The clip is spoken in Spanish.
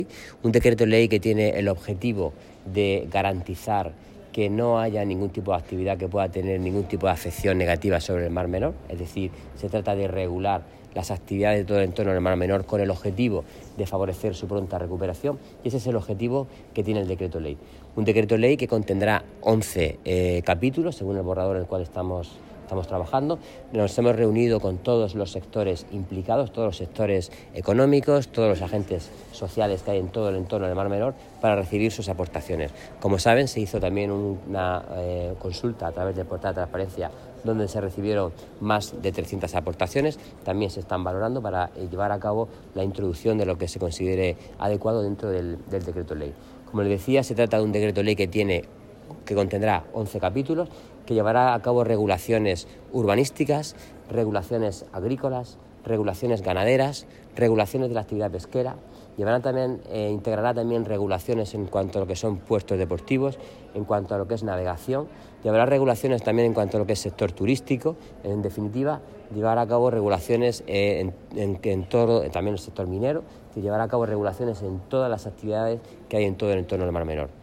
Un decreto ley que tiene el objetivo de garantizar que no haya ningún tipo de actividad que pueda tener ningún tipo de afección negativa sobre el Mar Menor, es decir, se trata de regular las actividades de todo el entorno del Mar Menor con el objetivo de favorecer su pronta recuperación, y ese es el objetivo que tiene el decreto ley. Un decreto ley que contendrá 11 capítulos, según el borrador en el cual estamos trabajando. Nos hemos reunido con todos los sectores implicados, todos los sectores económicos, todos los agentes sociales que hay en todo el entorno del Mar Menor para recibir sus aportaciones. Como saben, se hizo también una consulta a través del portal de transparencia donde se recibieron más de 300 aportaciones. También se están valorando para llevar a cabo la introducción de lo que se considere adecuado dentro del decreto ley. Como les decía, se trata de un decreto ley que contendrá 11 capítulos, que llevará a cabo regulaciones urbanísticas, regulaciones agrícolas, regulaciones ganaderas, regulaciones de la actividad pesquera. Integrará también regulaciones en cuanto a lo que son puertos deportivos, en cuanto a lo que es navegación. Llevará regulaciones también en cuanto a lo que es sector turístico. En definitiva, llevará a cabo regulaciones en todo, también el sector minero, que llevará a cabo regulaciones en todas las actividades que hay en todo el entorno del Mar Menor.